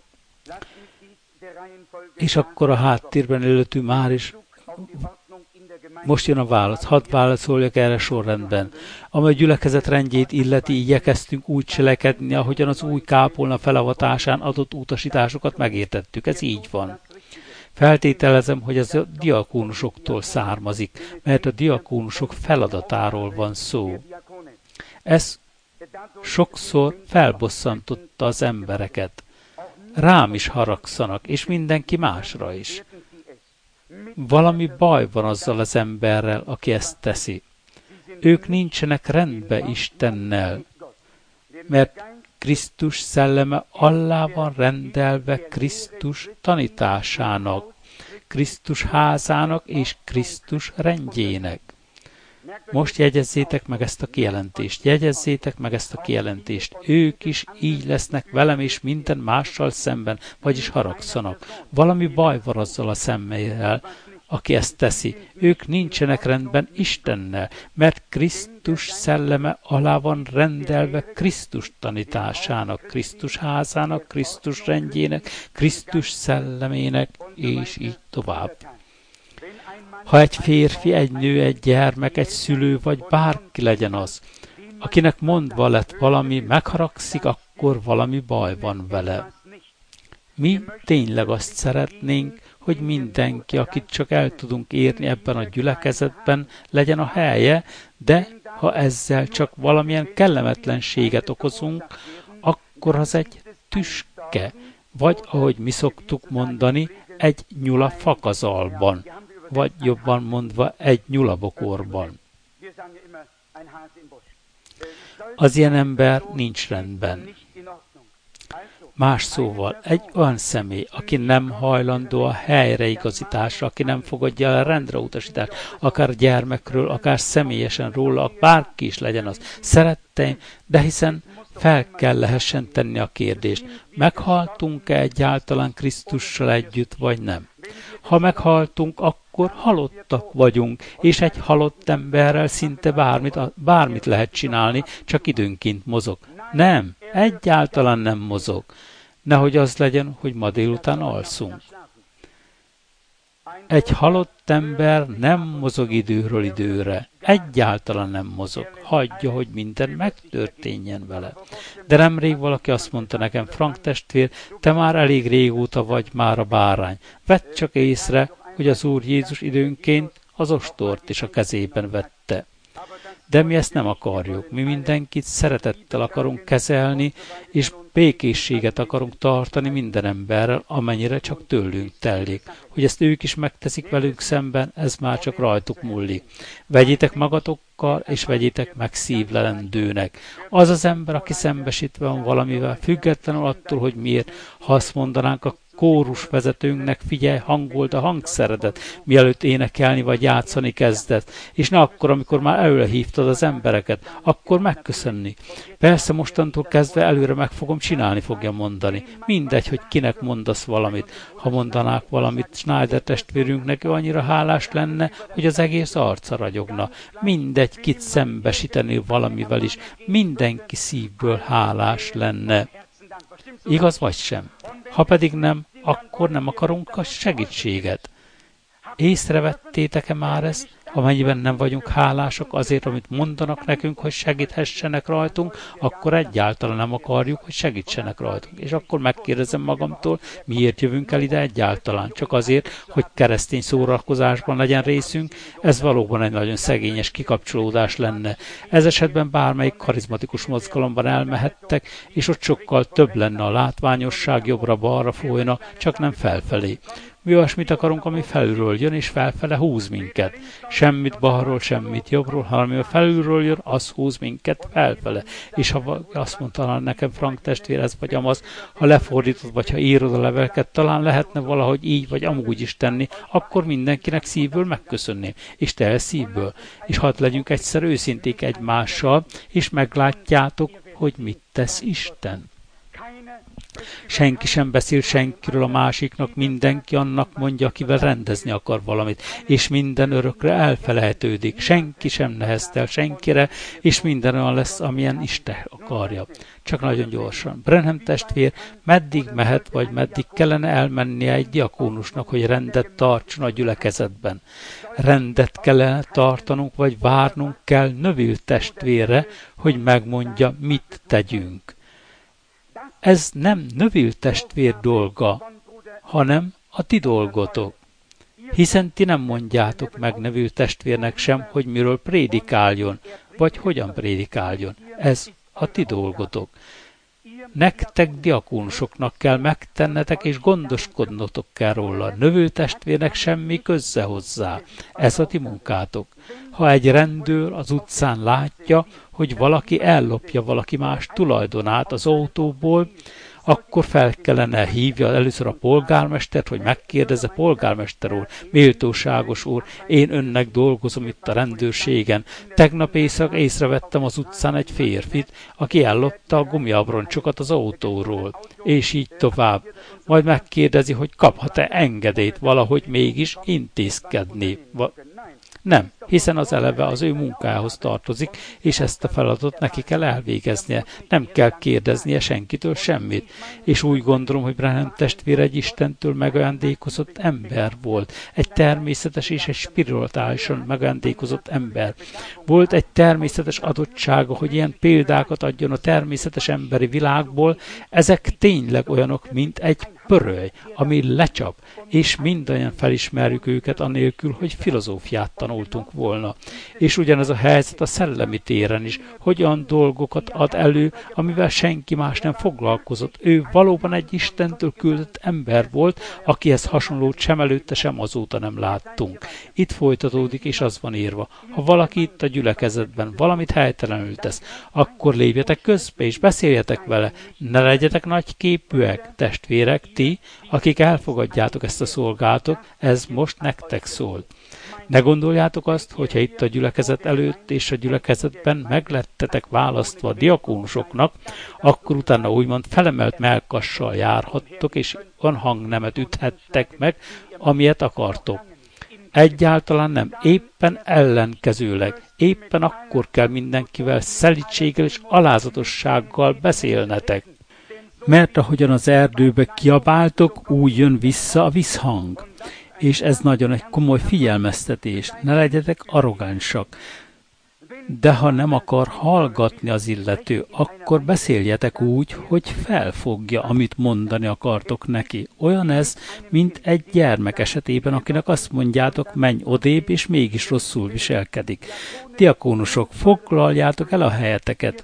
És akkor a háttérben előttünk már is most jön a válasz. Hadd válaszoljak erre sorrendben. Amely gyülekezet rendjét illeti, igyekeztünk úgy cselekedni, ahogyan az új kápolna felavatásán adott utasításokat megértettük. Ez így van. Feltételezem, hogy ez a diakónusoktól származik, mert a diakónusok feladatáról van szó. Ez sokszor felbosszantotta az embereket. Rám is haragszanak, és mindenki másra is. Valami baj van azzal az emberrel, aki ezt teszi. Ők nincsenek rendbe Istennel, mert Krisztus szelleme alá van rendelve Krisztus tanításának, Krisztus házának és Krisztus rendjének. Most jegyezzétek meg ezt a kijelentést, jegyezzétek meg ezt a kijelentést. Ők is így lesznek velem és minden mással szemben, vagyis haragszanak. Valami baj van azzal a személlyel, aki ezt teszi. Ők nincsenek rendben Istennel, mert Krisztus szelleme alá van rendelve Krisztus tanításának, Krisztus házának, Krisztus rendjének, Krisztus szellemének, és így tovább. Ha egy férfi, egy nő, egy gyermek, egy szülő, vagy bárki legyen az, akinek mondva lett valami, megharagszik, akkor valami baj van vele. Mi tényleg azt szeretnénk, hogy mindenki, akit csak el tudunk érni ebben a gyülekezetben, legyen a helye, de ha ezzel csak valamilyen kellemetlenséget okozunk, akkor az egy tüske, vagy ahogy mi szoktuk mondani, egy nyula fakazalban, vagy jobban mondva egy nyulabokorban. Az ilyen ember nincs rendben. Más szóval, egy olyan személy, aki nem hajlandó a helyreigazításra, aki nem fogadja el a rendreutasítást, akár gyermekről, akár személyesen róla, bárki is legyen az. Szeretteim, de hiszen fel kell lehessen tenni a kérdést, meghaltunk-e egyáltalán Krisztussal együtt, vagy nem? Ha meghaltunk, akkor halottak vagyunk, és egy halott emberrel szinte bármit lehet csinálni, csak időnként mozog. Nem, egyáltalán nem mozog. Nehogy az legyen, hogy ma délután alszunk. Egy halott ember nem mozog időről időre. Egyáltalán nem mozog. Hagyja, hogy minden megtörténjen vele. De nemrég valaki azt mondta nekem, Frank testvér, te már elég régóta vagy már a bárány. Vedd csak észre, hogy az Úr Jézus időnként az ostort is a kezében vette. De mi ezt nem akarjuk. Mi mindenkit szeretettel akarunk kezelni, és békésséget akarunk tartani minden emberrel, amennyire csak tőlünk telik. Hogy ezt ők is megteszik velünk szemben, ez már csak rajtuk múlik. Vegyétek magatokkal, és vegyétek meg szívlelendőnek. Az az ember, aki szembesítve van valamivel, függetlenül attól, hogy miért, ha azt mondanánk a kórusvezetőnknek, figyelj, hangold a hangszeredet, mielőtt énekelni vagy játszani kezdett, és ne akkor, amikor már előre hívtad az embereket, akkor megköszönni. Persze mostantól kezdve előre meg fogom csinálni, fogja mondani. Mindegy, hogy kinek mondasz valamit. Ha mondanák valamit Schneider testvérünknek, ő annyira hálás lenne, hogy az egész arca ragyogna. Mindegy, kit szembesíteni valamivel is, mindenki szívből hálás lenne. Igaz vagy sem? Ha pedig nem, akkor nem akarunk a segítséget. Észrevettétek-e már ezt? Amennyiben nem vagyunk hálásak azért, amit mondanak nekünk, hogy segíthessenek rajtunk, akkor egyáltalán nem akarjuk, hogy segítsenek rajtunk. És akkor megkérdezem magamtól, miért jövünk el ide egyáltalán? Csak azért, hogy keresztény szórakozásban legyen részünk? Ez valóban egy nagyon szegényes kikapcsolódás lenne. Ez esetben bármelyik karizmatikus mozgalomban elmehettek, és ott sokkal több lenne a látványosság, jobbra-balra folyna, csak nem felfelé. Mi olyasmit akarunk, ami felülről jön, és felfele húz minket. Semmit balról, semmit jobbról, hanem ami felülről jön, az húz minket felfele. És ha azt mondta nekem, Frank testvér, ez vagy amaz, ha lefordítod, vagy ha írod a leveleket, talán lehetne valahogy így, vagy amúgy is tenni, akkor mindenkinek szívből megköszönném. És te szívből. És hadd legyünk egyszer őszinték egymással, és meglátjátok, hogy mit tesz Isten. Senki sem beszél senkiről a másiknak, mindenki annak mondja, akivel rendezni akar valamit, és minden örökre elfelejtődik, senki sem neheztel senkire, és minden olyan lesz, amilyen Isten akarja. Csak nagyon gyorsan. Branham testvér meddig mehet, vagy meddig kellene elmennie egy diakónusnak, hogy rendet tartson a gyülekezetben? Rendet kellene tartanunk, vagy várnunk kell Neville testvérre, hogy megmondja, mit tegyünk. Ez nem Neville testvér dolga, hanem a ti dolgotok. Hiszen ti nem mondjátok meg Neville testvérnek sem, hogy miről prédikáljon, vagy hogyan prédikáljon. Ez a ti dolgotok. Nektek diakónusoknak kell megtennetek, és gondoskodnotok kell róla. Neville testvérnek semmi köze hozzá. Ez a ti munkátok. Ha egy rendőr az utcán látja, hogy valaki ellopja valaki más tulajdonát az autóból, akkor fel kellene hívja először a polgármestert, hogy megkérdezze, polgármester úr, méltóságos úr, én önnek dolgozom itt a rendőrségen. Tegnap éjszaka észrevettem az utcán egy férfit, aki ellopta a gumiabroncsokat az autóról, és így tovább. Majd megkérdezi, hogy kaphat-e engedélyt valahogy mégis intézkedni. Nem, hiszen az eleve az ő munkához tartozik, és ezt a feladatot neki kell elvégeznie. Nem kell kérdeznie senkitől semmit. És úgy gondolom, hogy Branham testvér egy Istentől megajándékozott ember volt. Egy természetes és egy spirituálisan megajándékozott ember. Volt egy természetes adottsága, hogy ilyen példákat adjon a természetes emberi világból. Ezek tényleg olyanok, mint egy pöröly, ami lecsap, és mindannyian felismerjük őket anélkül, hogy filozófiát tanultunk volna. És ugyanez a helyzet a szellemi téren is, hogy olyan dolgokat ad elő, amivel senki más nem foglalkozott. Ő valóban egy Istentől küldött ember volt, akihez hasonlót sem előtte, sem azóta nem láttunk. Itt folytatódik, és az van írva. Ha valaki itt a gyülekezetben valamit helytelenül tesz, akkor lépjetek közbe, és beszéljetek vele. Ne legyetek nagyképűek, testvérek, ti, akik elfogadjátok ezt a szolgálatot, ez most nektek szól. Ne gondoljátok azt, hogyha itt a gyülekezet előtt és a gyülekezetben meglettetek választva a diakónusoknak, akkor utána úgymond felemelt mellkassal járhattok, és olyan hangnemet üthettek meg, amilyet akartok. Egyáltalán nem, éppen ellenkezőleg, éppen akkor kell mindenkivel szelídséggel és alázatossággal beszélnetek. Mert ahogyan az erdőbe kiabáltok, úgy jön vissza a visszhang. És ez nagyon egy komoly figyelmeztetés. Ne legyetek arrogánsak. De ha nem akar hallgatni az illető, akkor beszéljetek úgy, hogy felfogja, amit mondani akartok neki. Olyan ez, mint egy gyermek esetében, akinek azt mondjátok, menj odébb, és mégis rosszul viselkedik. Diakónusok, foglaljátok el a helyeteket.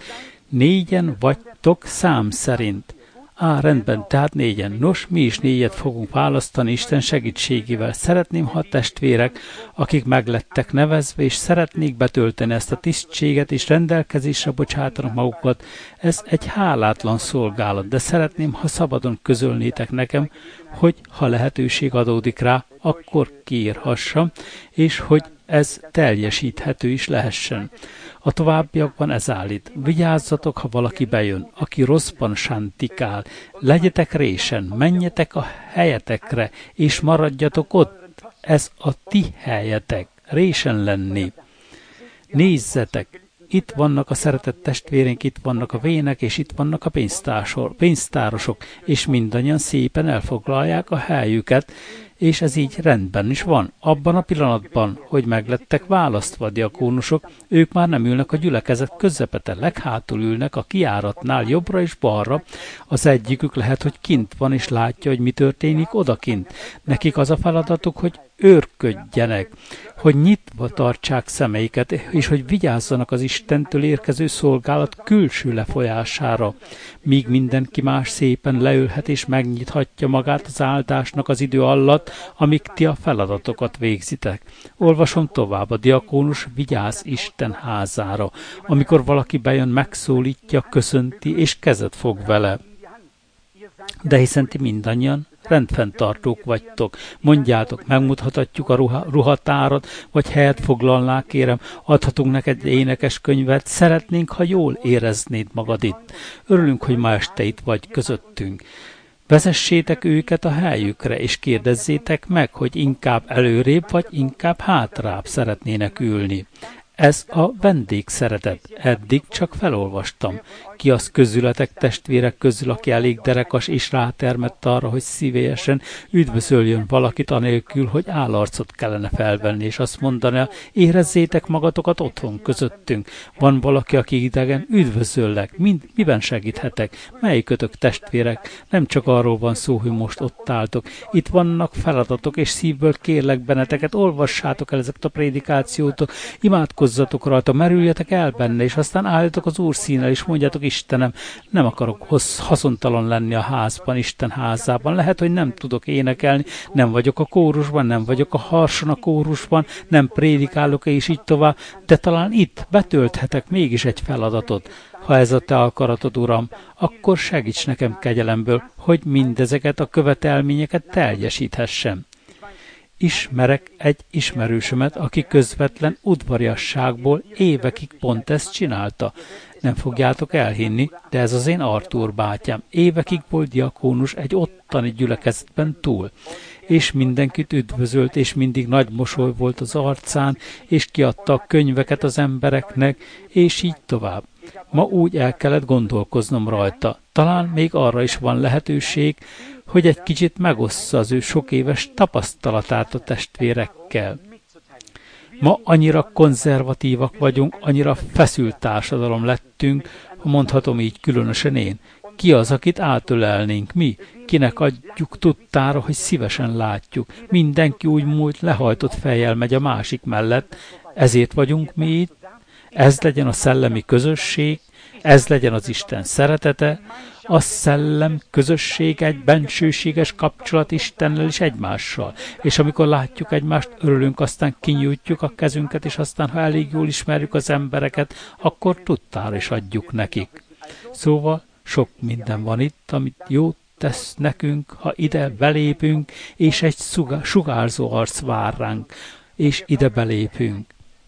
4 vagytok szám szerint. Rendben, tehát 4. Nos, mi is 4 fogunk választani Isten segítségével. Szeretném, ha testvérek, akik meglettek nevezve, és szeretnék betölteni ezt a tisztséget, és rendelkezésre bocsátanak magukat. Ez egy hálátlan szolgálat, de szeretném, ha szabadon közölnétek nekem, hogy ha lehetőség adódik rá, akkor kiírhassam, és hogy ez teljesíthető is lehessen. A továbbiakban ez állít. Vigyázzatok, ha valaki bejön, aki rosszban sántikál. Legyetek résen, menjetek a helyetekre, és maradjatok ott. Ez a ti helyetek. Résen lenni. Nézzetek! Itt vannak a szeretett testvérénk, itt vannak a vének, és itt vannak a pénztárosok, és mindannyian szépen elfoglalják a helyüket, és ez így rendben is van. Abban a pillanatban, hogy meglettek választva a diakónusok, ők már nem ülnek a gyülekezet közepete, leghátul ülnek a kijáratnál jobbra és balra. Az egyikük lehet, hogy kint van, és látja, hogy mi történik odakint. Nekik az a feladatuk, hogy őrködjenek, hogy nyitva tartsák szemeiket, és hogy vigyázzanak az Istentől érkező szolgálat külső lefolyására, míg mindenki más szépen leülhet és megnyithatja magát az áldásnak az idő alatt, amíg ti a feladatokat végzitek. Olvasom tovább, a diakónus vigyáz Isten házára. Amikor valaki bejön, megszólítja, köszönti, és kezet fog vele. De hiszen ti mindannyian rendfenntartók vagytok. Mondjátok, megmutathatjuk a ruhatárat, vagy helyet foglalnál, kérem, adhatunk neked énekes könyvet, szeretnénk, ha jól éreznéd magad itt. Örülünk, hogy ma este itt vagy közöttünk. Vezessétek őket a helyükre, és kérdezzétek meg, hogy inkább előrébb, vagy inkább hátrább szeretnének ülni. Ez a vendégszeretet. Eddig csak felolvastam. Ki az közületek, testvérek közül, aki elég derekas és rátermett arra, hogy szívélyesen üdvözöljön valakit anélkül, hogy állarcot kellene felvenni, és azt mondaná, érezzétek magatokat otthon közöttünk. Van valaki, aki idegen, üdvözöllek. Miben segíthetek? Melyikötök, testvérek? Nem csak arról van szó, hogy most ott álltok. Itt vannak feladatok, és szívből kérlek benneteket, olvassátok el ezeket a prédikációt, imádkozzatok rajta, merüljetek el benne, és aztán álljatok az Úr színel, és mondjátok, Istenem, nem akarok haszontalan lenni a házban, Isten házában. Lehet, hogy nem tudok énekelni, nem vagyok a kórusban, nem vagyok a harson a kórusban, nem prédikálok, és így tovább, de talán itt betölthetek mégis egy feladatot. Ha ez a te akaratod, Uram, akkor segíts nekem kegyelemből, hogy mindezeket a követelményeket teljesíthessem. Ismerek egy ismerősömet, aki közvetlen udvariasságból évekig pont ezt csinálta. Nem fogjátok elhinni, de ez az én Artúr bátyám. Évekig volt diakónus egy ottani gyülekezetben túl. És mindenkit üdvözölt, és mindig nagy mosoly volt az arcán, és kiadta a könyveket az embereknek, és így tovább. Ma úgy el kellett gondolkoznom rajta. Talán még arra is van lehetőség, hogy egy kicsit megossza az ő sok éves tapasztalatát a testvérekkel. Ma annyira konzervatívak vagyunk, annyira feszült társadalom lettünk, ha mondhatom így, különösen én. Ki az, akit átölelnénk mi? Kinek adjuk tudtára, hogy szívesen látjuk? Mindenki úgy múlt lehajtott fejjel megy a másik mellett. Ezért vagyunk mi itt. Ez legyen a szellemi közösség, ez legyen az Isten szeretete, a szellem közösség, egy bensőséges kapcsolat Istennel és egymással. És amikor látjuk egymást, örülünk, aztán kinyújtjuk a kezünket, és aztán, ha elég jól ismerjük az embereket, akkor tudtára is adjuk nekik. Szóval sok minden van itt, amit jót tesz nekünk, ha ide belépünk, és egy sugárzó arc vár ránk, és ide belépünk.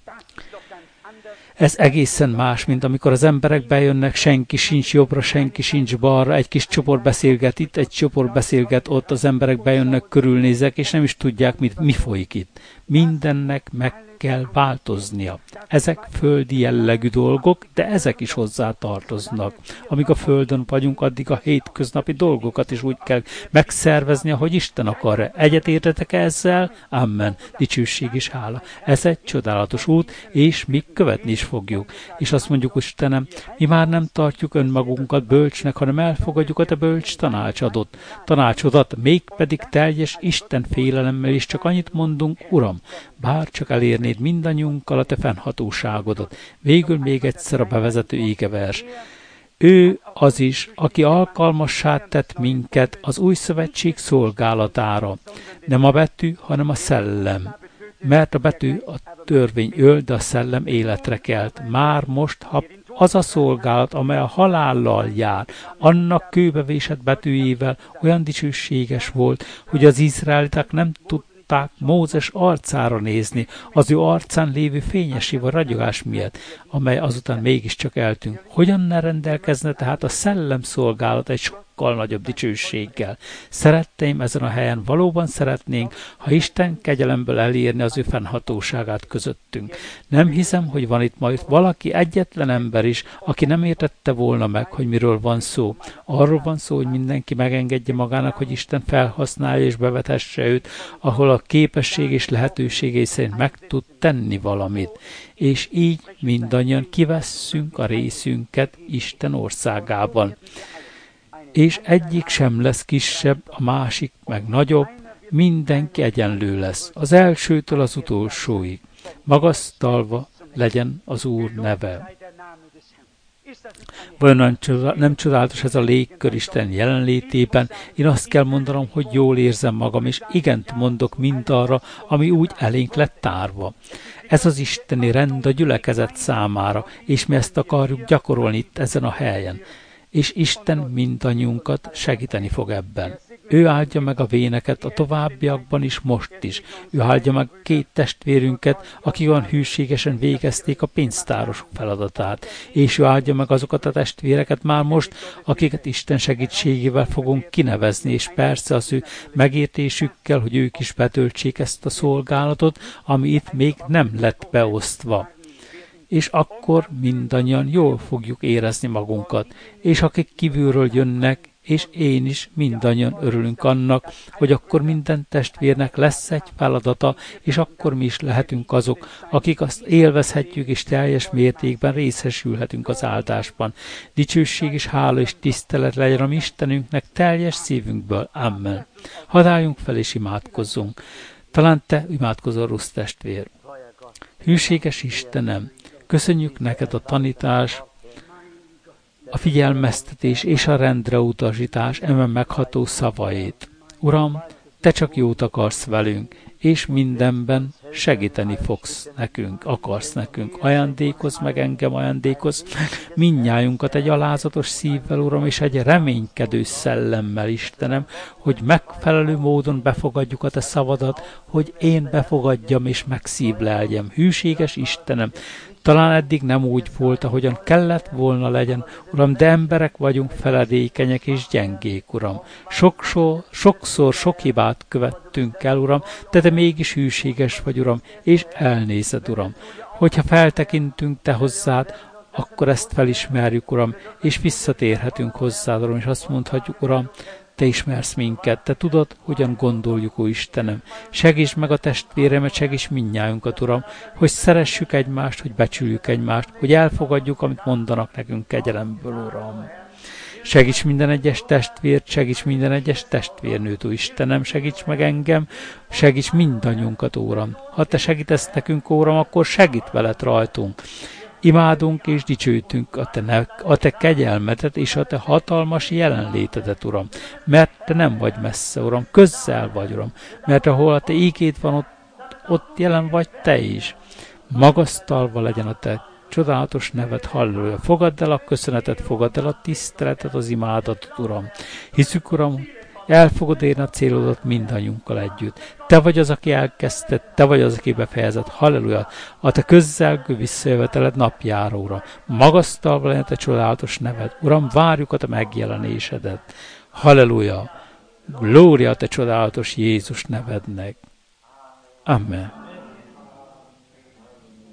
Ez egészen más, mint amikor az emberek bejönnek, senki sincs jobbra, senki sincs balra, egy kis csoport beszélget itt, egy csoport beszélget ott, az emberek bejönnek, körülnézek, és nem is tudják, mi folyik itt. Mindennek meg kell változnia. Ezek földi jellegű dolgok, de ezek is hozzá tartoznak. Amíg a földön vagyunk, addig a hétköznapi dolgokat is úgy kell megszervezni, ahogy Isten akarja. Egyetértetek ezzel? Amen. Dicsőség és hála. Ez egy csodálatos út, és mi követni is fogjuk. És azt mondjuk, Istenem, mi már nem tartjuk önmagunkat bölcsnek, hanem elfogadjuk a te bölcs tanácsodat, mégpedig teljes Isten félelemmel, és csak annyit mondunk, Uram, bár csak elérnéd mindannyiunkkal a te fennhatóságodat. Végül még egyszer a bevezető égevers. Ő az is, aki alkalmassá tett minket az új szövetség szolgálatára. Nem a betű, hanem a szellem. Mert a betű a törvény öl, de a szellem életre kelt. Már most, ha az a szolgálat, amely a halállal jár, annak kőbevésett betűjével olyan dicsőséges volt, hogy az izraeliták nem tudták Mózes arcára nézni, az ő arcán lévő fényesé vagy ragyogás miatt, amely azután mégiscsak eltűnt. Hogyan ne rendelkezne tehát a szellem szolgálat egy sokkal nagyobb dicsőséggel. Szeretteim, ezen a helyen valóban szeretnénk, ha Isten kegyelemből elérni az ő fennhatóságát közöttünk. Nem hiszem, hogy van itt majd valaki, egyetlen ember is, aki nem értette volna meg, hogy miről van szó. Arról van szó, hogy mindenki megengedje magának, hogy Isten felhasználja és bevethesse őt, ahol a képesség és lehetőségei szerint meg tud tenni valamit. És így mindannyian kivesszünk a részünket Isten országában. És egyik sem lesz kisebb, a másik meg nagyobb, mindenki egyenlő lesz, az elsőtől az utolsóig. Magasztalva legyen az Úr neve. Vajon nem csodálatos ez a légkör Isten jelenlétében? Én azt kell mondanom, hogy jól érzem magam, és igent mondok mindarra, ami úgy elénk lett tárva. Ez az isteni rend a gyülekezet számára, és mi ezt akarjuk gyakorolni itt ezen a helyen. És Isten mindannyiunkat segíteni fog ebben. Ő áldja meg a véneket a továbbiakban is, most is. Ő áldja meg 2 testvérünket, akik olyan hűségesen végezték a pénztárosok feladatát. És ő áldja meg azokat a testvéreket már most, akiket Isten segítségével fogunk kinevezni, és persze az ő megértésükkel, hogy ők is betöltsék ezt a szolgálatot, ami itt még nem lett beosztva. És akkor mindannyian jól fogjuk érezni magunkat, és akik kívülről jönnek, és én is mindannyian örülünk annak, hogy akkor minden testvérnek lesz egy feladata, és akkor mi is lehetünk azok, akik azt élvezhetjük, és teljes mértékben részesülhetünk az áldásban. Dicsőség és hála és tisztelet legyen a mi Istenünknek teljes szívünkből. Amen. Hadd álljunk fel és imádkozzunk. Talán te imádkozol, Rusz testvér. Hűséges Istenem, köszönjük neked a tanítás, a figyelmeztetés és a rendre utasítás eme megható szavait. Uram, te csak jót akarsz velünk, és mindenben segíteni fogsz nekünk, akarsz nekünk. Ajándékozz meg engem, ajándékozz mindnyájunkat egy alázatos szívvel, Uram, és egy reménykedő szellemmel, Istenem, hogy megfelelő módon befogadjuk a te szavadat, hogy én befogadjam és megszívleljem. Hűséges Istenem, talán eddig nem úgy volt, ahogyan kellett volna legyen, Uram, de emberek vagyunk, feledékenyek és gyengék, Uram. Sokszor sok hibát követtünk el, Uram, de te mégis hűséges vagy, Uram, és elnézed, Uram. Hogyha feltekintünk te hozzád, akkor ezt felismerjük, Uram, és visszatérhetünk hozzád, Uram, és azt mondhatjuk, Uram, te ismersz minket, te tudod, hogyan gondoljuk, ó Istenem. Segíts meg a testvéremet, segíts mindnyájunkat, Uram, hogy szeressük egymást, hogy becsüljük egymást, hogy elfogadjuk, amit mondanak nekünk kegyelemből, Uram. Segíts minden egyes testvért, segíts minden egyes testvérnőt, ó Istenem, segíts meg engem, segíts mindannyiunkat, Uram. Ha te segítesz nekünk, Uram, akkor segít veled rajtunk. Imádunk és dicsőítünk a te kegyelmedet és a te hatalmas jelenlétedet, Uram. Mert te nem vagy messze, Uram, közel vagy, Uram. Mert ahol a te ígéd van, ott jelen vagy te is. Magasztalva legyen a te csodálatos neved, halleluja. Fogadd el a köszönetet, fogadd el a tiszteletet, az imádatot, Uram. Hiszük, Uram, el fogod érni a célodat mindannyiunkkal együtt. Te vagy az, aki elkezdted, te vagy az, aki befejezett. Halleluja! A te közelgő visszajöveteled napjára, Uram. Magasztalva legyen a te csodálatos neved. Uram, várjuk a te megjelenésedet. Halleluja! Glória a te csodálatos Jézus nevednek. Amen.